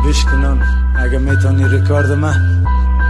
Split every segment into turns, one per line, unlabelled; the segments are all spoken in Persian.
بشکنن اگه میتونی ریکارد من.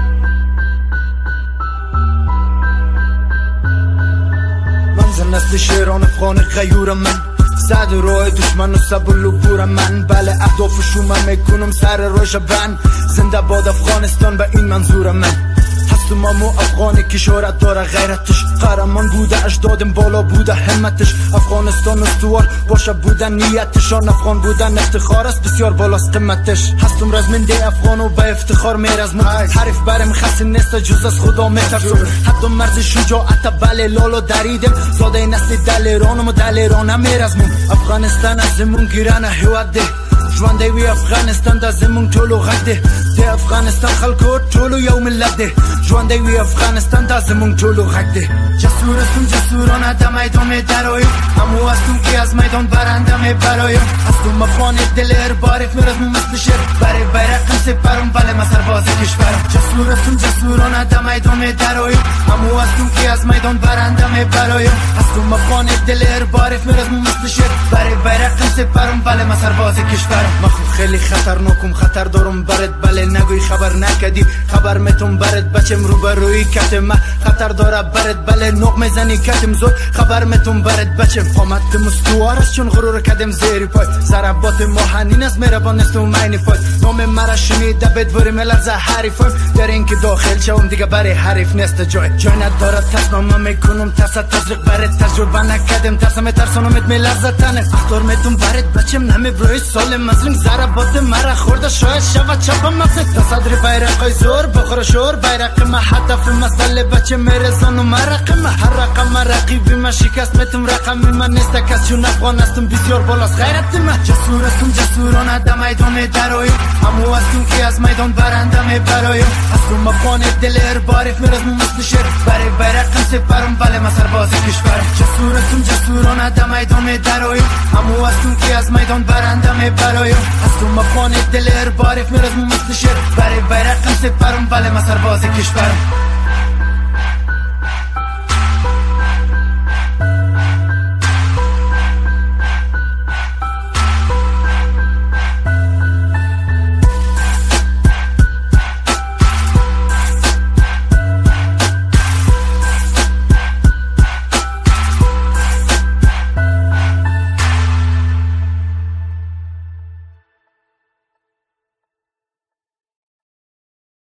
من نسل شیران افغان غیورم، من زد راه دشمن و سبل و بورم من. بله اهدافشو من میکنم سر روش بند. زنده باد افغانستان به این منظورم من. هستم امو افغانی که شهرت داره غیرتش. قهرمان بوده اجدادم بالا بوده همتش. افغانستان استوار باشه بودن نیتشان. افغان بودن افتخار است بسیار بالاست قیمتش. هستم رزمنده افغان و به افتخار میرزمم. حریف برم خاصی نیست جز از خدا میترسم. حتی مرز شجاعت بله لالو دریدم. زاده نسل دلیرانم و دلیرانم میرزمم. افغانستان از زمون گیرانه هیوت ده. ژوندی وی افغانستان د زمون ټولو غږ دی. د افغانستان خلکو ټولو یو ملت دی. ژوندی وی افغانستان د زمون ټولو غږ دی. جسور هستم جسورانه د میدان می درایم. همو هستم که از میدان برنده می برایم. هستم افغان دل اربارف میرزمم مثل شیر. برای بیرقم سپرم بله من سرباز کشورم. جسور هستم جسورانه د میدان می درایم. همو هستم که از میدان برنده می برایم. هستم افغان دل اربارف میرزمم مثل شیر. برای بیرقم سپرم بله من سرباز کشورم. من خود خیلی خطرناکم، خطر دارم برات بله نگوی خبر نکدی. خبر میتون برات بچم روبروی کتم. من خطر داره برات بله نوق میزنی کتم زود. خبر میتون برات بچم آمدم استوار است چون غرور کدم زیری پای. ضربات ماهنین از مهربان است و معنی فاید. نام مرا شنیده بدوری ملرزه حریفم. در این که داخل شوم دیگه برای حریف نیست جای نداره. تصمیم میکنم تزریق برات تجربه نکدم. ترسم ترسونم میلرزه تنه. اختار میتون برات بچم نمیبروی سالم از رنگ ضربات مرا خورده شاید شود چپم مفت. تصدر بیرقای زور بخور شور. بیرق ما هدف مسئله بچه میرزان و مرقم. هر رقم رقیبی من شکست میتم. رقمی من نیست کس چون افغان هستم بسیار بالاست غیرت من. جسور هستم جسورانه د میدان می درایم. همو هستم که از میدان برنده می برایم. هستم افغان دل اربارف میرزمم مثل شیر. برای بیرقم سپرم بله من سرباز کشورم. جسور هستم جسورانه د میدان می درایم. همو هستم که از میدان برنده می برایم. هستم افغان دل اربارف میرزمم مثل شیر. برای بیرقم سپرم بله من سرباز کشورم.